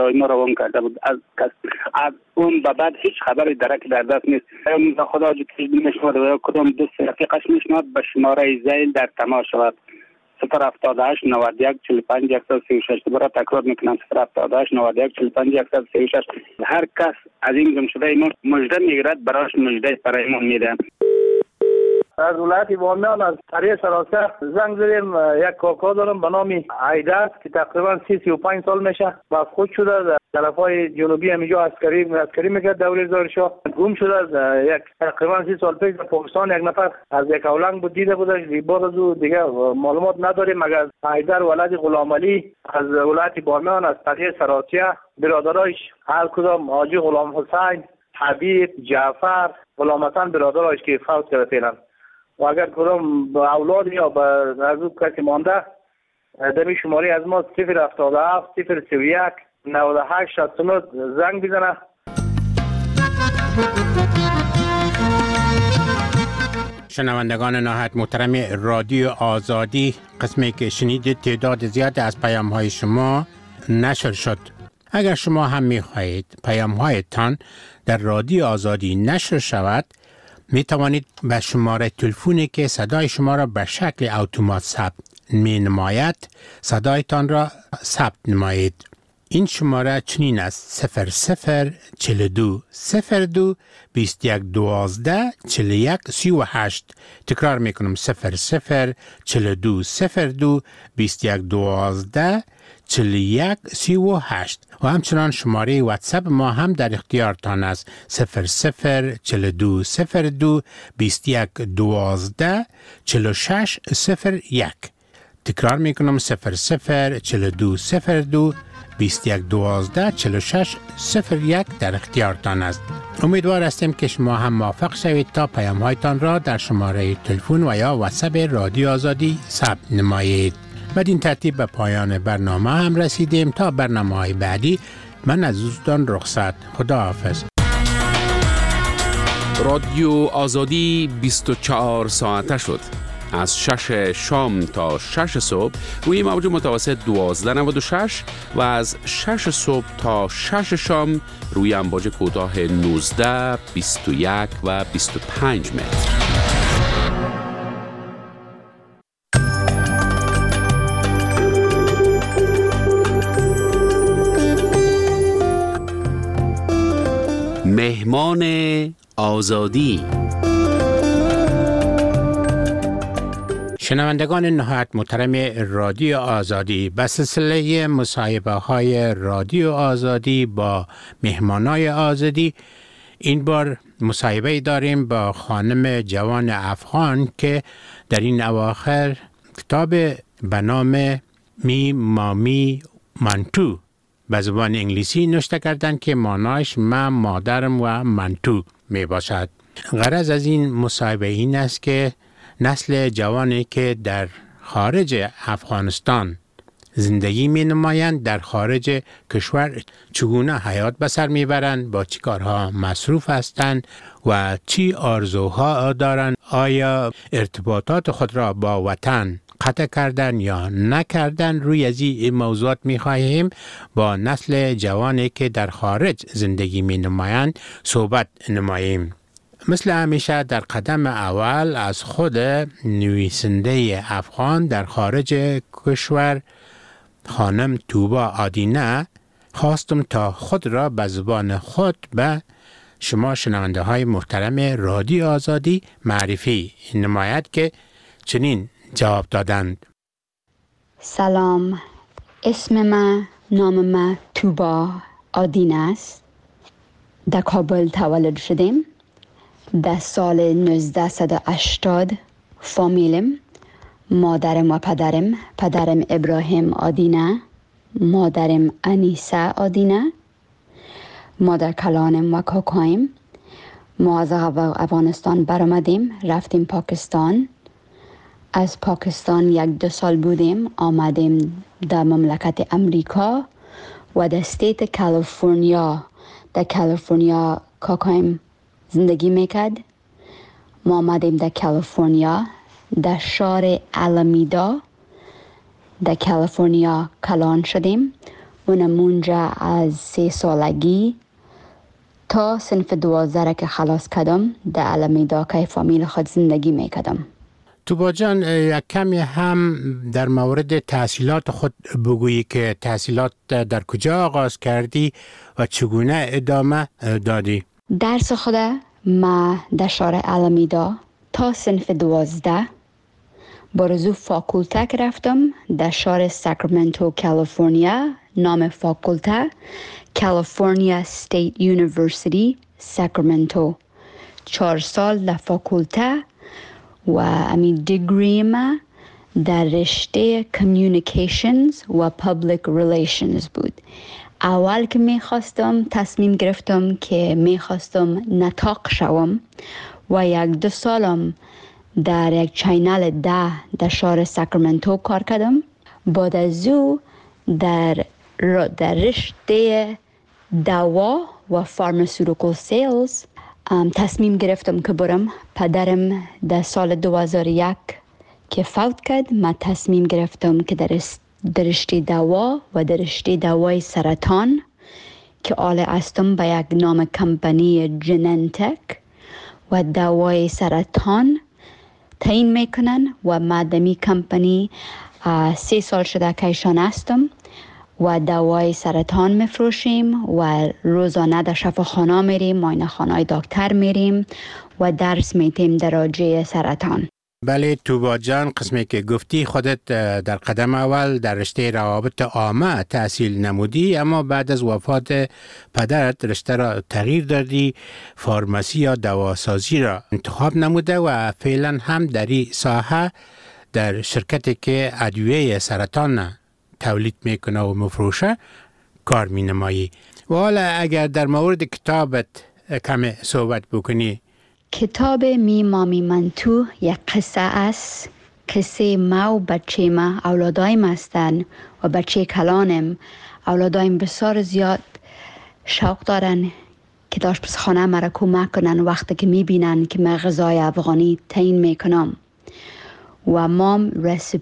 ما روان کرده بود. از اون به بعد هیچ خبری درک در دست نیست. خدا جو تجدید میشود و کدام دوست رفیقش میشنود به شماره زیل در تماس شود 078 91 45 136. دوباره تکرار میکنم 078 91 45 136. هر کس از این گم شده ایمان مژده میگیرد براش مژده برای ایمان میده. از ولایت بامیان از طریق سراسر زنگ زدیم. یک کاکا دارم به نام عیدر که تقریبا 35 سال میشه و خود شده در طرفای جنوبی همینجا عسکری میکرد دوره زارشاه. گم شده یک تقریبا 30 سال پیش در پاکستان. یک نفر از یک اولنگ بود دیده بودش. بعد از او دیگه معلومات نداریم مگر عیدر ولد غلام علی از ولایت بامیان از طریق سراسر برادرایش هر کدام حاجی غلام حسین، حبیب، جعفر، غلام حسن برادرایش که فوت کرده فعلا. و اگر کدام اولاد یا به نزدیک کسی مانده در شماره از ما 077 031 98 69 زنگ بزنه. شنوندگان نهایت محترم رادیو آزادی، قسمی که شنیدید تعداد زیاد از پیام‌های شما نشر شد. اگر شما هم می‌خواهید پیام‌هایتان در رادیو آزادی نشر شود، می توانید به شماره تلفنی که صدای شما را به شکل اتومات ثبت می نماید صدایتان را ثبت نمایید. این شماره چنین است: 0042 02 21 12 41 38. تکرار می کنم: 0042 02 21 12 41 38. و همچنان شماره واتساپ ما هم در اختیارتان است: 0042 02 21 12 46 01. تکرار می کنم: 0042 02 21 12 46 01 در اختیارتان است. امیدوار هستیم که شما هم موفق شوید تا پیام‌هایتان را در شماره تلفن و یا واتساپ رادیو آزادی ثبت نمایید. بدین ترتیب به پایان برنامه هم رسیدیم. تا برنامه‌های بعدی من از دوستان رخصت. خداحافظ. رادیو آزادی 24 ساعته شد. از 6 شام تا 6 صبح روی موج متوسط 1296 و از 6 صبح تا 6 شام روی امواج کوتاه 19، 21 و 25 متر. مهمان آزادی. شنوندگان نهایت محترم رادیو آزادی، به سلسله مصاحبه های رادیو آزادی با مهمانای آزادی، این بار مصاحبه داریم با خانم جوان افغان که در این اواخر کتاب به نام می مامی منتو به زبان انگلیسی نوشته کردند که معنایش من مادرم و منتو می باشد. غرض از این مصاحبه این است که نسل جوانی که در خارج افغانستان زندگی می نمایند در خارج کشور چگونه حیات بسر می برند، با چی کارها مصروف هستند و چی آرزوها دارند، آیا ارتباطات خود را با وطن قطع کردن یا نکردن. روی از این موضوعات می خواهیم با نسل جوانی که در خارج زندگی می نمایند صحبت نماییم. مثل همیشه در قدم اول از خود نویسنده افغان در خارج کشور خانم توبا آدینه خواستم تا خود را به زبان خود به شما شنونده های محترم رادیو آزادی معرفی نماید که چنین جواب دادند. سلام، اسم من نام من توبا آدینه است. در کابل تولد شدیم. در سال 1980 فامیلم، مادرم و پدرم ابراهیم آدینه، مادرم انیسه آدینه، مادر کلانم و کاکایم. ما از افغانستان برآمدیم، رفتیم پاکستان. از پاکستان 1-2 سال بودیم، آمدیم در مملکت امریکا و در استیت کالیفرنیا. در کالیفرنیا کاکایم زندگی میکرد. ما آمدیم در کالیفرنیا، در شهر آلمیدا در کالیفرنیا کلان شدیم. اونم اونجا از 3 سالگی تا صنف 12 که خلاص کردم در المیدا که فامیل خود زندگی میکردم. توبا جان، یک کمی هم در مورد تحصیلات خود بگویی که تحصیلات در کجا آغاز کردی و چگونه ادامه دادی؟ درس خود ما در شهر المیدا تا صنف 12 برزو فاکولته که رفتم در شهر ساکرامنتو کالیفرنیا. نام فاکولته کالیفرنیا استیت یونیورسیتی ساکرامنتو. 4 سال در فاکولته و امی دیگری ما در رشته کمیونیکیشنز و پابلیک ریلیشنز بود. اول که میخواستم تصمیم گرفتم که میخواستم نطاق شوم و 1-2 سالم در یک چینل 10 در شهر ساکرامنتو کار کردم. بعد از او در رشته دوا و فارماسیوتیکال سیلز تصمیم گرفتم که برم. پدرم در سال 2001 که فوت کرد، من تصمیم گرفتم که در رشته دوا و در رشته دوای سرطان که آل استم به یک نام کمپانی جننتک و دوای سرطان تعیین میکنن و مادمی کمپانی 3 سال شده که ایشان هستم و دوای سرطان میفروشیم و روزانه در شفاخانه میریم، معاینه خانه دکتر میریم و درس میتیم در راجع سرطان. بله توبا جان، قسمی که گفتی خودت در قدم اول در رشته روابط عامه تحصیل نمودی، اما بعد از وفات پدرت رشته را تغییر دادی، فارماسی یا دواسازی را انتخاب نموده و فعلا هم در این ساحه در شرکتی که ادویه سرطان تولید میکنه و مفروشه کار مینمایی. و حالا اگر در مورد کتابت کمی صحبت بکنی. کتاب مامی من تو یک قصه است. قصه ما و بچه ما، اولادایم هستن و بچه کلانم. اولادایم بسیار زیاد شوق دارن که آشپزخانه مرا کمک کنن وقتی که میبینن که من غذای افغانی تعیین میکنم. و مام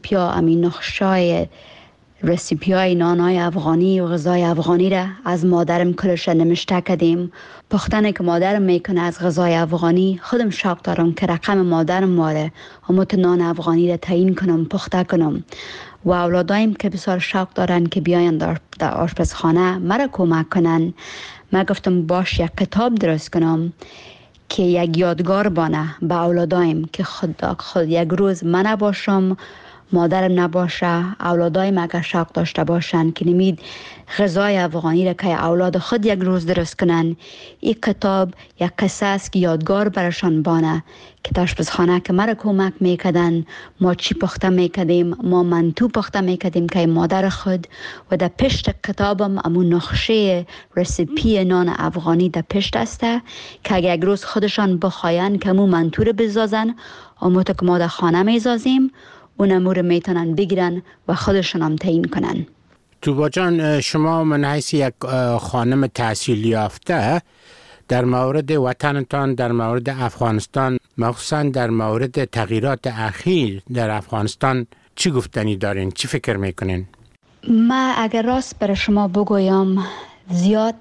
رسیپیای نانای افغانی و غذای افغانی را از مادرم کلش نمشته کردیم. پختنه که مادرم میکنه از غذای افغانی، خودم شوق دارم که رقم مادرم ماره و نان افغانی را تعیین کنم، پخته کنم. و اولادایم که بسیار شوق دارن که بیاین در آشپزخانه مرا کمک کنن. من گفتم باش یک کتاب درست کنم که یک یادگار بانه به اولادایم که خود یک روز من نباشم، مادرم نباشه، اولادایم اگر شوق داشته باشن که نمید غذای افغانی را که اولاد خود یک روز درست کنن. این کتاب یک قصه است که یادگار برشان بانه که در آشپزخانه که مرا کمک میکردن، ما چی پخته میکردیم، ما منتو پخته میکردیم که مادر خود. و در پشت کتابم امون نقشه رسیپی نان افغانی در پشت است که اگر یک روز خودشان بخواین که امون منتو رو بزازن، اموتا که ما در خانه میزازیم، اون امور میتونن بگیرن و خودشون هم تعیین کنن. توبا جان، شما من حیث یک خانم تحصیل یافته در مورد وطنتان، در مورد افغانستان، مخصوصا در مورد تغییرات اخیر در افغانستان چی گفتنی دارین؟ چی فکر میکنین؟ ما اگر راست برای شما بگویم، زیاد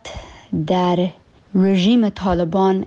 در رژیم طالبان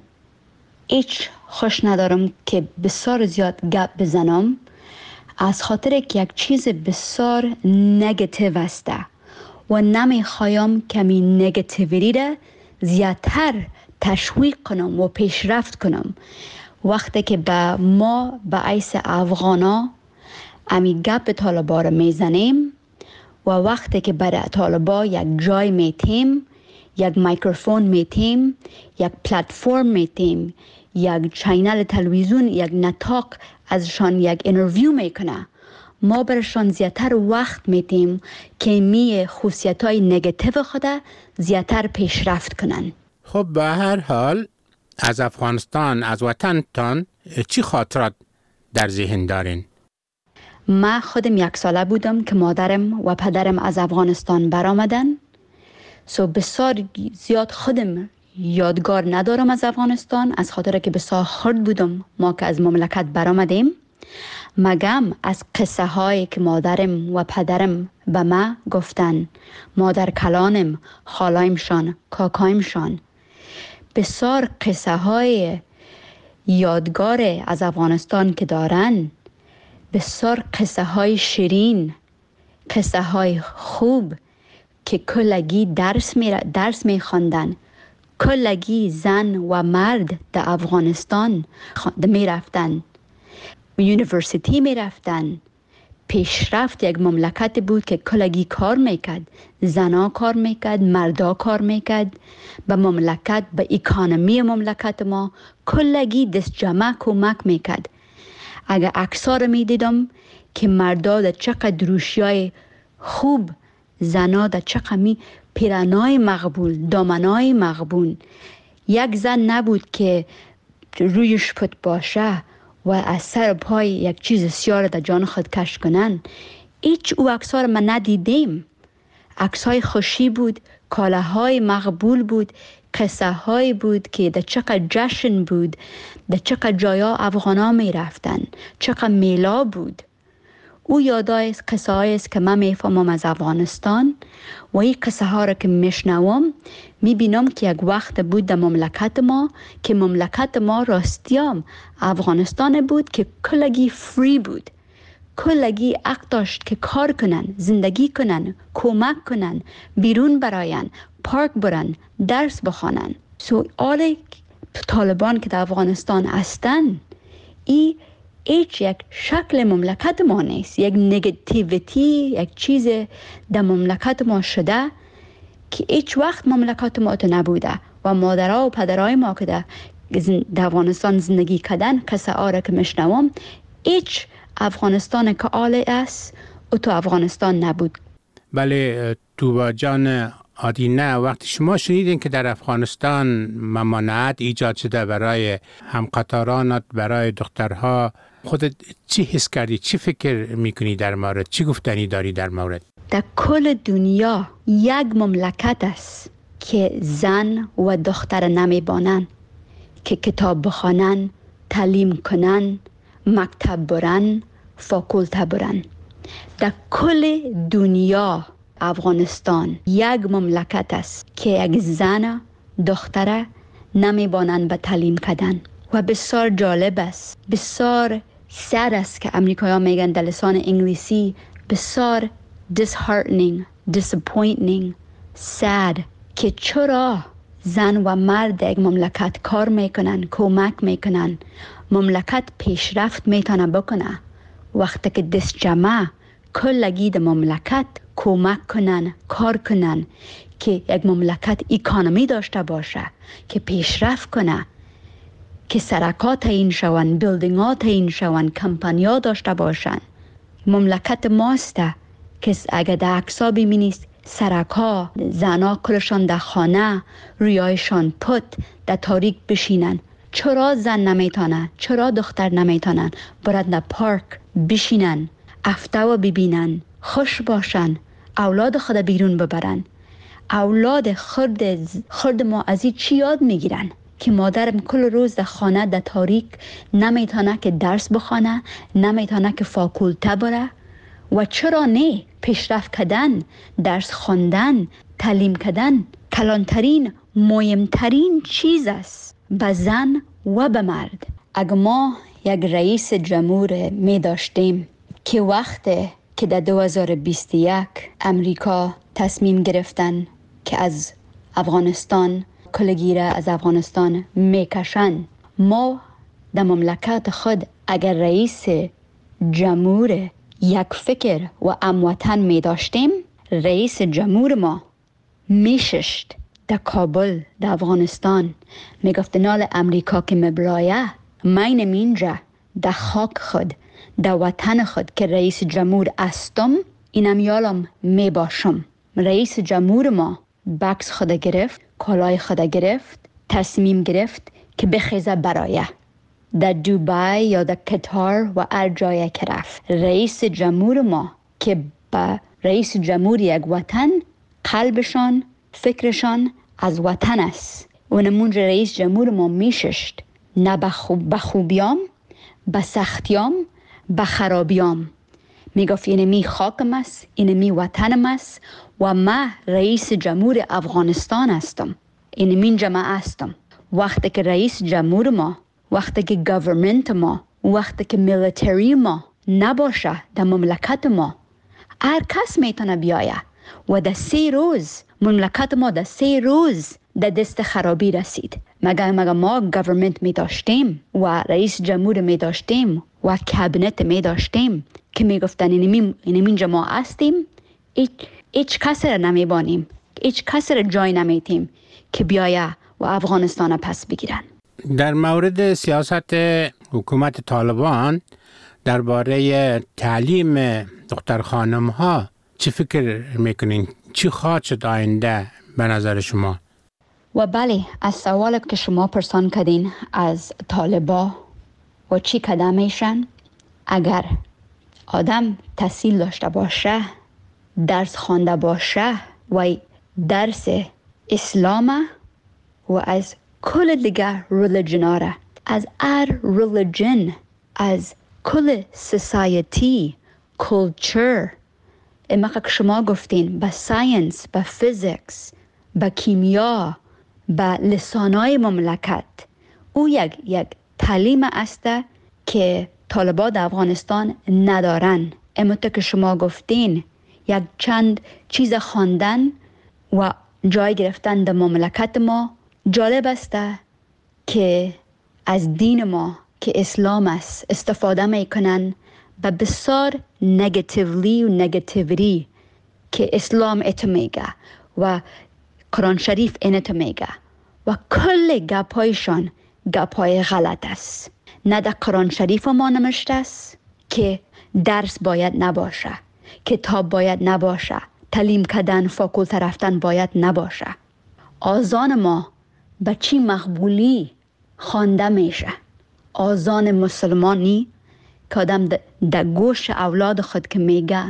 هیچ خوش ندارم که بسیار زیاد گپ بزنم، از خاطر که یک چیز بسیار نگاتیو است و نمیخوایم که این نگاتیویتی را زیادتر تشویق کنم و پیشرفت کنم. وقتی که به ما به حیث افغانا امی گپ طالبا را میزنیم و وقتی که برای طالبا یک جای میتیم، یک میکروفون میتیم، یک پلتفرم میتیم، یک چینل تلویزیون، یک نطاق ازشان یک اینترویو میکنه، ما برشان زیادتر وقت میتیم که می خصوصیت‌های نگاتیو خود زیادتر پیشرفت کنن. خب به هر حال از افغانستان، از وطنتان چی خاطرات در ذهن دارین؟ من خودم 1 ساله بودم که مادرم و پدرم از افغانستان برآمدن. بسیار زیاد خودم یادگار ندارم از افغانستان، از خاطر که بسیار خرد بودم ما که از مملکت برآمدیم. مگم از قصه هایی که مادرم و پدرم به ما گفتن، مادر کلانم، خالایمشان، کاکایمشان. بسیار قصه های یادگار از افغانستان که دارن، بسیار قصه های شیرین، قصه های خوب که کلگی درس می خواندن. کلگی زن و مرد در افغانستان می رفتن، یونیورسیتی می رفتن. پیشرفت یک مملکت بود که کلگی کار میکرد، زنا کار میکرد، مردا کار میکرد. به مملکت، به اکانومی مملکت ما کلگی دست جمع کمک میکرد. اگر عکس‌ها رو میدیدم که مردا در چقدر روشیای خوب، زنا در چقدر پیرنای مقبول، دامنای مقبول. یک زن نبود که رویش پت باشه و از سر پای یک چیز سیاه در جان خود کش کنن. هیچ او عکس‌ها رو من ندیدیم. عکس‌های خوشی بود، کالاهای مقبول بود، قصه های بود که در چقدر جشن بود، در چقدر جایا افغانا می رفتن، چقدر میلا بود. او یادای قصه هایی است که من میفهمم از افغانستان و این قصه ها را که میشنوم میبینم که یک وقت بود در مملکت ما که مملکت ما راستیام افغانستان بود که کلگی فری بود، کلگی حق داشت که کار کنن، زندگی کنن، کمک کنن، بیرون براین، پارک برن، درس بخوانن. آل طالبان که در افغانستان هستن، ای هیچ یک شکل مملکت ما نیست. یک نگتیویتی، یک چیز در مملکت ما شده که هیچ وقت مملکت ما تو نبوده. و مادرها و پدرهای ما که در افغانستان زندگی کردن، قصه آره که میشنوم، هیچ افغانستان که آله است او تو افغانستان نبود. بله توبا جان آدینه، وقتی شما شنیدین که در افغانستان ممانعت ایجاد شده برای همقطارانت، برای دخترها، خودت چی حس کردی؟ چی فکر میکنی در مورد؟ چی گفتنی داری در مورد؟ در کل دنیا یک مملکت است که زن و دختر نمیبانن که کتاب بخوانن، تعلیم کنن، مکتب برن، فاکولته برن. در کل دنیا افغانستان یک مملکت است که یک زن دختر نمیبانند به تعلیم کردن. و بسیار جالب است، بسیار سد است که امریکایی ها میگن در لسان انگلیسی، بسیار disheartening, disappointing, sad که چرا زن و مرد یک مملکت کار میکنن، کمک میکنن، مملکت پیشرفت میتونه بکنه، وقتی که دست جمع کلگی در مملکت کمک کنن، کار کنن که یک مملکت اکانومی داشته باشه، که پیشرفت کنه، که سرکات تعیین شون، بیلدینگ ها تعیین شون، کمپانی ها داشته باشن. مملکت ماسته که اگر در عکس‌ها ببینید سرکا، زنا کلشان در خانه، رویایشان پت در تاریک بشینن. چرا زن نمیتونه؟ چرا دختر نمیتونن برد در پارک بشینن، افتوا ببینن، خوش باشن، اولاد خود بیرون ببرن؟ اولاد خرد ما از این چی یاد میگیرن؟ که مادرم کل روز در خانه در تاریک نمیتونه که درس بخونه، نمیتونه که فاکولته بره. و چرا نه؟ پیشرفت کردن، درس خواندن، تعلیم کردن کلانترین، مهمترین چیز است به زن و به مرد. اگر ما یک رئیس جمهور می داشتیم که وقتی که در 2021 امریکا تصمیم گرفتن که از افغانستان کلگیره از افغانستان میکشن، ما در مملکت خود اگر رئیس جمهور یک فکر و هموطن می داشتیم، رئیس جمهور ما میششت در کابل در افغانستان، میگفت نال امریکا که مبلایه مینم اینجا در خاک خود، در وطن خود که رئیس جمهور استم، اینم یالم می باشم. رئیس جمهور ما بکس خود گرفت، کالای خود گرفت، تصمیم گرفت که بخیزه برایه در دوبای یا در قطر و هر جایی که رفت. رئیس جمهور ما که با رئیس جمهور یک وطن قلبشان، فکرشان از وطن است. و نمونج رئیس جمهور ما میششت، نه به خوبیام، به سختیام، به خرابیام. میگفت اینمی خاکم است، اینمی وطنم است و ما رئیس جمهور افغانستان هستم. اینمی جماعه هستم. وقتی که رئیس جمهور ما، وقتی که گورنمنت ما، وقتی که میلیتری ما نباشه در مملکت ما، هر کس میتونه بیایه و در 3 روز مملکت ما در 3 روز در دست خرابی رسید. مگه ما گورنمنت می داشتیم و رئیس جمهور می داشتیم و کابینت می داشتیم که می گفتن اینمی جماعه هستیم، هیچ کس را نمی بانیم، هیچ کس را جای نمیتیم که بیایه و افغانستان پس بگیرن. در مورد سیاست حکومت طالبان درباره تعلیم دختر خانم ها چی فکر میکنین؟ چی خواهد شد آینده به نظر شما؟ و بله، از سوال که شما پرسان کردین از طالبا و چی قدم میشن، اگر آدم تحصیل داشته باشه، درس خوانده باشه و درس اسلام و از کل دیگر ریلیجن از هر ریلیجن، از کل سوسایتی، کلچر، اما که شما گفتین به ساینس، به فیزیکس، به کیمیا، به لسانای مملکت، او یک تعلیم است که طالبان در افغانستان ندارن. اما که شما گفتین یک چند چیز خواندن و جای گرفتن در مملکت ما. جالب است که از دین ما که اسلام است استفاده میکنن و بسیار نگاتیولی و نگاتیویتی که اسلام ات میگه و قرآن شریف اینت میگه و کل گپایشان گپای غلط است. نه در قرآن شریف ما نوشته است که درس باید نباشه، کتاب باید نباشه، تعلیم کردن، فاکولته رفتن باید نباشه. آذان ما به چی مقبولی خوانده میشه؟ آذان مسلمانی که آدم در گوش اولاد خود که میگه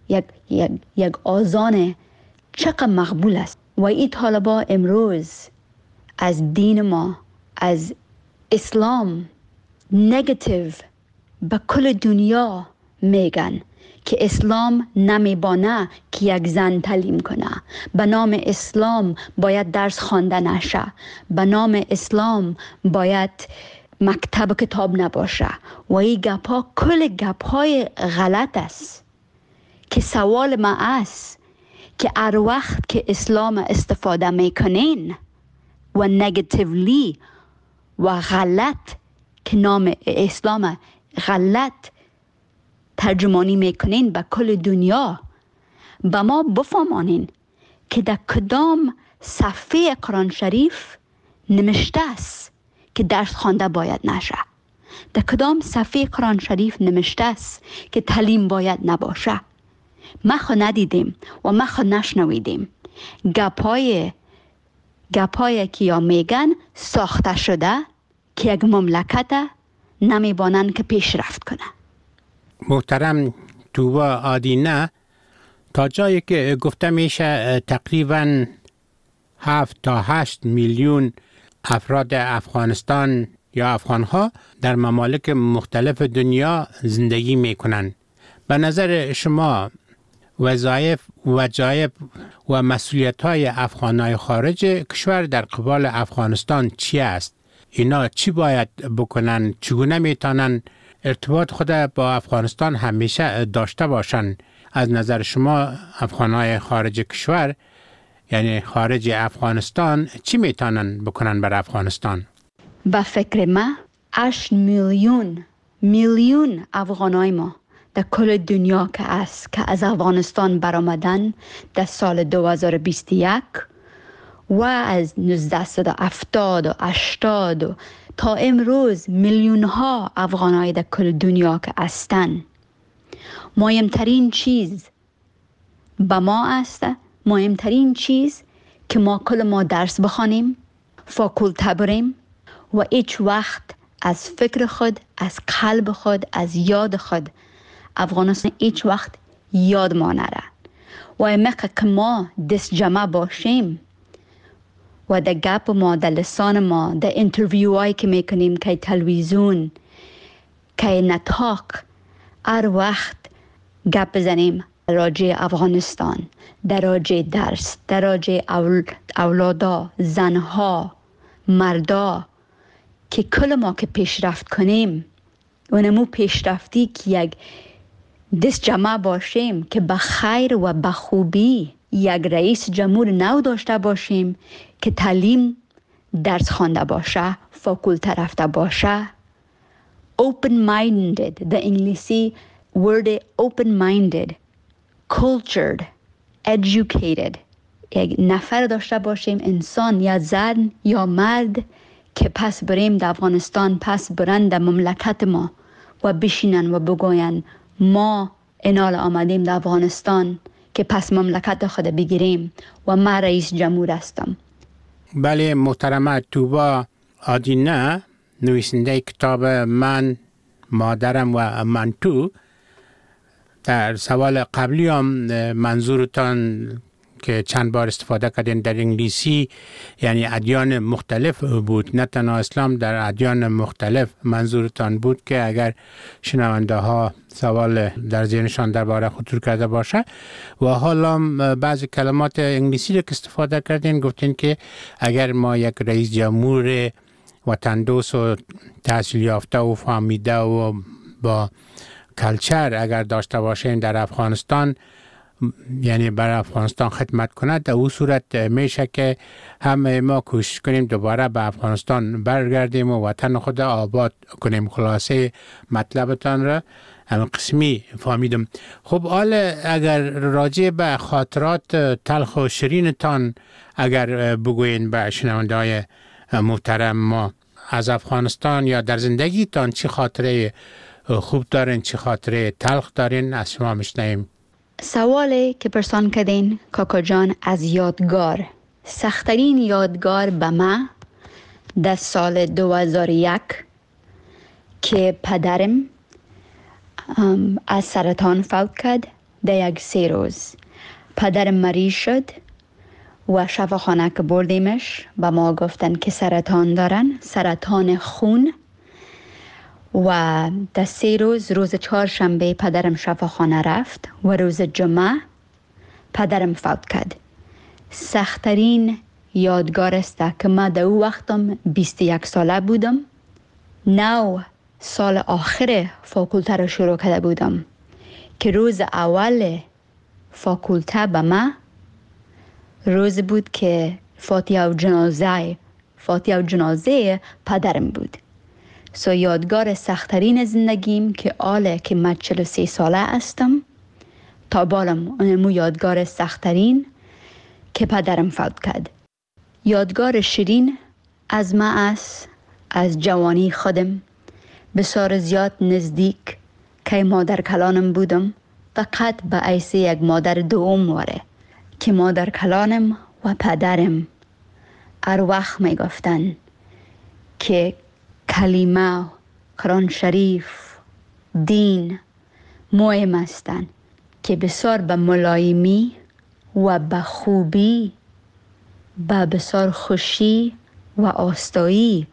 یک آذان چقدر مقبول است. و این طالبا امروز از دین ما، از اسلام نگاتیو به کل دنیا میگن که اسلام نمیبانه که یک زن تعلیم کنه، به نام اسلام باید درس خوانده نشه، به نام اسلام باید مکتب کتاب نباشه و این گپا کل گپای غلط است. که سوال ما است که هر وقت که اسلام استفاده میکنین و نگاتیولی و غلط که نام اسلام غلط ترجمانی میکنین به کل دنیا، به ما بفهمانین که در کدام صفحه قرآن شریف نوشته است که درس خوانده باید نشه، در کدام صفحه قرآن شریف نوشته است که تعلیم باید نباشه. ما خود ندیدیم و ما خود نشنویدیم. گپای که یا میگن ساخته شده که یک مملکت نمیبانن که پیشرفت کنه. محترم توبا آدینه، تا جایی که گفته میشه تقریباً 7 تا 8 میلیون افراد افغانستان یا افغانها در ممالک مختلف دنیا زندگی میکنن. به نظر شما وظایف و مسئولیت‌های افغانای خارج کشور در قبال افغانستان چی است؟ اینا چی باید بکنن؟ چگونه میتونن ارتباط خود با افغانستان همیشه داشته باشن؟ از نظر شما افغانای خارج کشور، یعنی خارج افغانستان، چی میتونن بکنن بر افغانستان؟ به فکر ما 8 میلیون افغانای ما در کل دنیا که از افغانستان برآمدن در سال 2021 و از 1970 و 80 تا امروز میلیون ها افغانای در کل دنیا که هستن. مهمترین چیز به ما است، مهمترین چیز که ما درس بخوانیم، فاکولته بریم و هیچ وقت از فکر خود، از قلب خود، از یاد خود افغانستان هیچ وقت یاد ما نره. و امکه که ما دست جمع باشیم و در گپ ما، در لسان ما، در انترویو هایی که میکنیم، که تلویزیون، که نطاق، هر وقت گپ بزنیم راجع افغانستان، در راجع درس، در راجع اولادا، زنها، مردا، که کل ما که پیشرفت کنیم اونمو پیشرفتی که یک دست جمع باشیم که به خیر و به خوبی یک رئیس جمهور نو داشته باشیم که تعلیم درس خوانده باشه، فاکولته رفته باشه، open minded، the انگلیسی word open minded، cultured، educated، یک نفر داشته باشیم، انسان یا زن یا مرد که پس بریم در افغانستان، پس برند در مملکت ما و بشینن و بگوین ما انال آمدیم در افغانستان که پس مملکت خود بگیریم و من رئیس جمهور هستم. بله محترمه توبا آدینه، نویسنده کتاب من، مادرم و من تو، در سوال قبلی هم منظورتان که چند بار استفاده کردین در انگلیسی یعنی ادیان مختلف بود، نه تنها اسلام، در ادیان مختلف منظورتان بود که اگر شنونده ها سوال در ذهنشان درباره خطور کرده باشه. و حالا بعضی کلمات انگلیسی رو که استفاده کردین گفتین که اگر ما یک رئیس جمهور وطندوس و تحصیل یافته و فهمیده و با کلچر اگر داشته باشیم در افغانستان، یعنی برای افغانستان خدمت کند، در اون صورت میشه که همه ما کوشش کنیم دوباره به افغانستان برگردیم و وطن خود آباد کنیم. خلاصه مطلبتان را هم قسمی فهمیدم. خب حالا اگر راجع به خاطرات تلخ و شیرینتان اگر بگوین به شنونده های محترم ما از افغانستان یا در زندگیتان، چه خاطره خوب دارین، چه خاطره تلخ دارین، از شما میشنویم. سوالی که پرسان کردین کاکا جان از یادگار، سخترین یادگار به من در سال 2001 که پدرم از سرطان فوت کرد. در یک 3 روز پدرم مریض شد و شفاخانه که بردیمش به ما گفتن که سرطان دارن، سرطان خون. و در 3 روز، روز 4شنبه پدرم شفاخانه رفت و روز جمعه پدرم فوت کرد. سخترین یادگار است که من در او وقتم 21 ساله بودم، 9 سال آخر فاکولته رو شروع کرده بودم که روز اول فاکولته به من روز بود که فاتحه و جنازه پدرم بود. سو یادگار سخترین زندگیم که آله که من 43 ساله هستم تا بالم اونمو یادگار سخترین که پدرم فوت کرد. یادگار شیرین از من است از جوانی خودم، بسیار زیاد نزدیک که مادر کلانم بودم، فقط به حیث یک مادر دوم واره که مادر کلانم و پدرم هر وقت می گفتن که کلمه، قرآن شریف، دین مهم هستند که بسیار به ملایمی و به خوبی، به بسیار خوشی و آستایی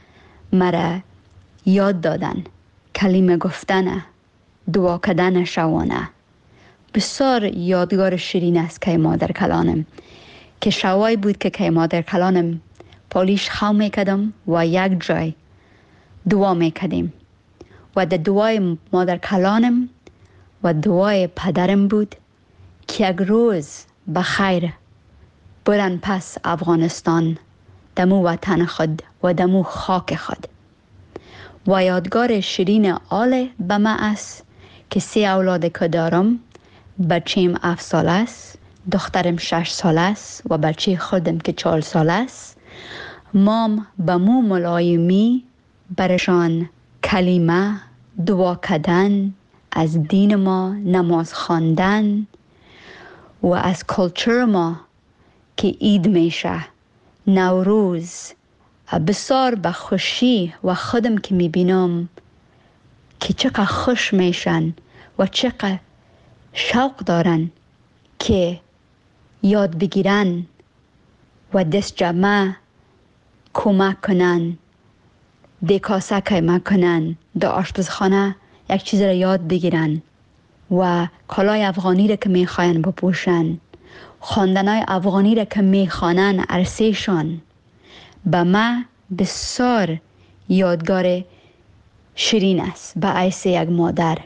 مرا یاد دادن. کلمه گفتن، دعا کردن شوانه بسیار یادگار شیرین است که مادر کلانم، که شوای بود که مادر کلانم پالیش خو میکدم و یک جای دعا میکدیم و در دعای مادر کلانم و دعای پدرم بود که یک روز بخیر برن پس افغانستان، دمو وطن خود و دمو خاک خود. و یادگار شیرین آله به من است که 3 اولاد که دارم، بچیم 7 ساله است، دخترم 6 ساله است و بچه خودم که 4 ساله است. مام به مو ملایمی برشان کلمه، دعا کردن از دین ما، نماز خواندن و از کلچر ما که عید میشه، نوروز، بسیار به خوشی و خودم که میبینم که چقدر خوش میشن و چقدر شوق دارن که یاد بگیرن و دست جمع کمک کنن، دکاسه کمک کنن، در آشپزخانه یک چیز را یاد بگیرن و کالای افغانی را که میخواین بپوشن، خواندنای افغانی را که میخوانن عرصهشان، به ما بسیار یادگار شیرین است به حیث یک مادر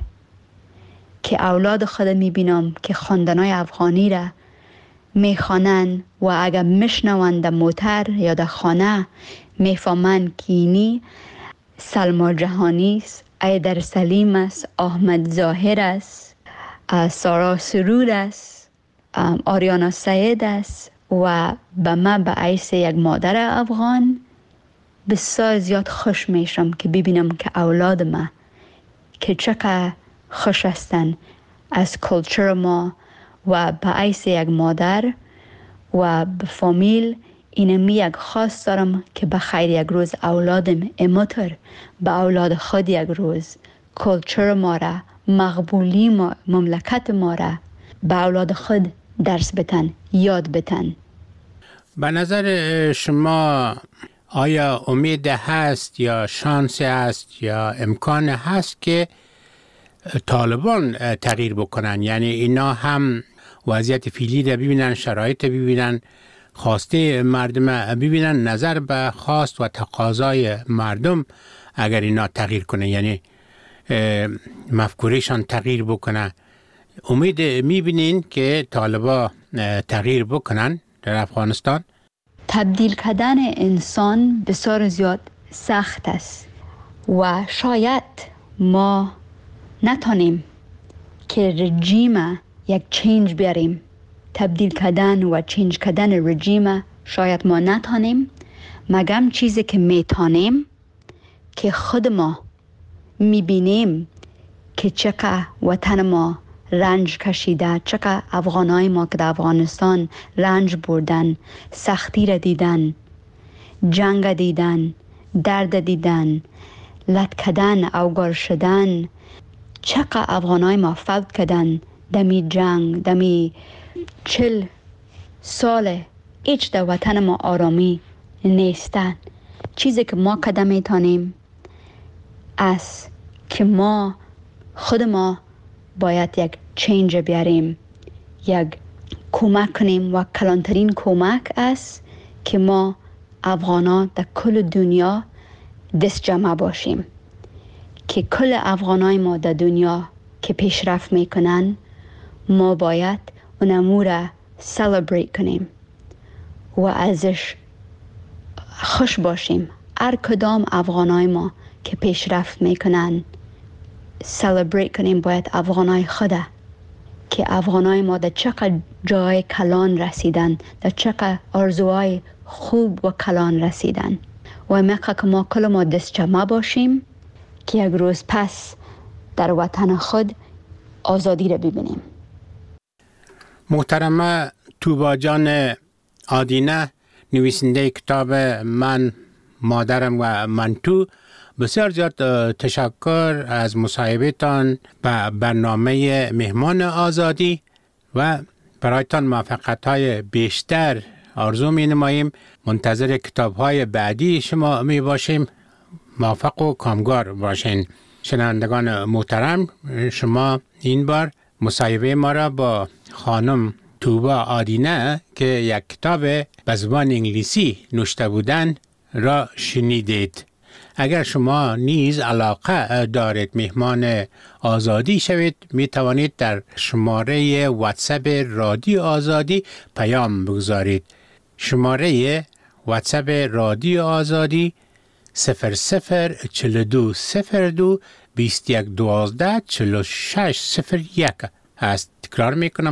که اولاد خود میبینم که خواندنای افغانی را میخوانن و اگر میشنوند در موتر یا در خانه میفهمن که اینی سلما جهانی است، ایدر سلیم است، احمد ظاهر است، سارا سرور است، آریانا سید است و به من به حیث یک مادر افغان بسیار زیاد خوش میشم که ببینم که اولاد ما که چقدر خوش هستن از کلچر ما و به حیث یک مادر و به فامیل اینمی یک خواست دارم که به خیر یک روز اولادم امتر به اولاد خود یک روز کلچر ما را، مقبولی ما، مملکت ما را به اولاد خود درس بتن، یاد بتن. به نظر شما آیا امید هست یا شانس هست یا امکان هست که طالبان تغییر بکنن؟ یعنی اینا هم وضعیت فعلی را ببینن، شرایط ببینن، خواسته مردم ببینن، نظر به خواست و تقاضای مردم اگر اینا تغییر کنه، یعنی مفکورشان تغییر بکنه، امید میبینین که طالبا تغییر بکنن در افغانستان؟ تبدیل کردن انسان بسیار زیاد سخت است و شاید ما نتونیم که رژیم یک چینج بیاریم. تبدیل کردن و چینج کردن رژیم شاید ما نتونیم، مگم چیزی که میتونیم که خود ما میبینیم که چقدر وطن ما رنج کشیده، چقدر افغانای ما که در افغانستان رنج بردن، سختی را دیدن، جنگ دیدن، درد دیدن، لط کردن، اوگار شدن، چقدر افغانای ما فوت کردن دمی جنگ، دمی 40 سال هیچ در وطن ما آرامی نیستن. چیزی که ما قدم میتونیم است که ما خود ما باید یک چینج بیاریم، یک کمک کنیم و کلانترین کمک است که ما افغانا در کل دنیا دست جمع باشیم، که کل افغانای ما در دنیا که پیشرفت میکنن ما باید اونمو را سلبریت کنیم و ازش خوش باشیم. هر کدام افغانای ما که پیشرفت میکنن سلبریت کنیم باید افغانای خدا، که افغانای ما در چقدر جای کلان رسیدن، در چقدر آرزوهای خوب و کلان رسیدن و میخواه که ما کل ما دست جمع باشیم که یک روز پس در وطن خود آزادی را ببینیم. محترمه توبا جان آدینه، نویسنده کتاب من، مادرم و من تو، بسیار زیاد تشکر از مصاحبه‌تان به برنامه مهمان آزادی و برایتان موفقیت‌های بیشتر آرزو می‌نماییم. منتظر کتاب‌های بعدی شما می باشیم. موفق و کامگار باشین. شنوندگان محترم، شما این بار مصاحبه ما را با خانم توبا آدینه که یک کتاب به زبان انگلیسی نوشته بودن را شنیدید. اگر شما نیز علاقه دارید مهمان آزادی شوید، می توانید در شماره واتساپ رادیو آزادی پیام بگذارید. شماره واتساپ رادیو آزادی 004202 2112 4601 است. تکرار میکنم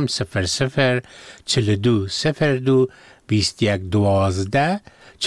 004202 2112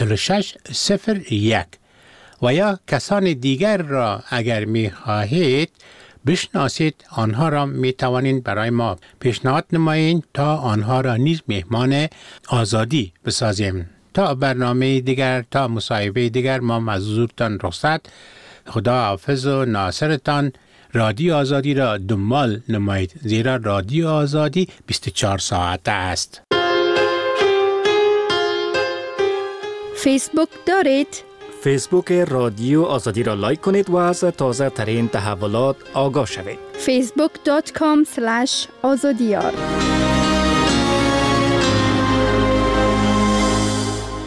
4601. و یا کسان دیگر را اگر می خواهید بشناسید، آنها را می توانید برای ما پیشنهاد نمایید تا آنها را نیز مهمان آزادی بسازیم. تا برنامه دیگر، تا مصاحبه دیگر، ما از حضورتان رخصت. خدا حافظ و ناصرتان. رادیو آزادی را دنبال نمایید، زیرا رادیو آزادی 24 ساعته است. فیسبوک دارید؟ فیسبوک رادیو آزادی را لایک کنید و از تازه ترین تحولات آگاه شوید. facebook.com/azadiyar